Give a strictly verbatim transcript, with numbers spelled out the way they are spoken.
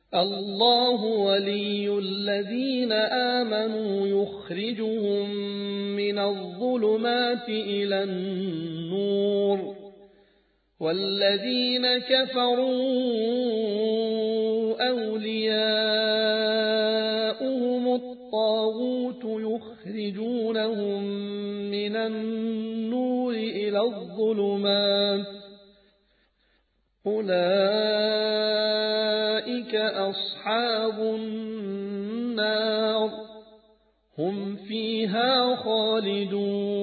الله ولي الذين آمنوا يخرجهم من الظلمات إلى النور والذين كفروا أولياؤهم الطاغوت يخرجونهم من النور إلى الظلمات أولئك أصحاب النار هم فيها خالدون.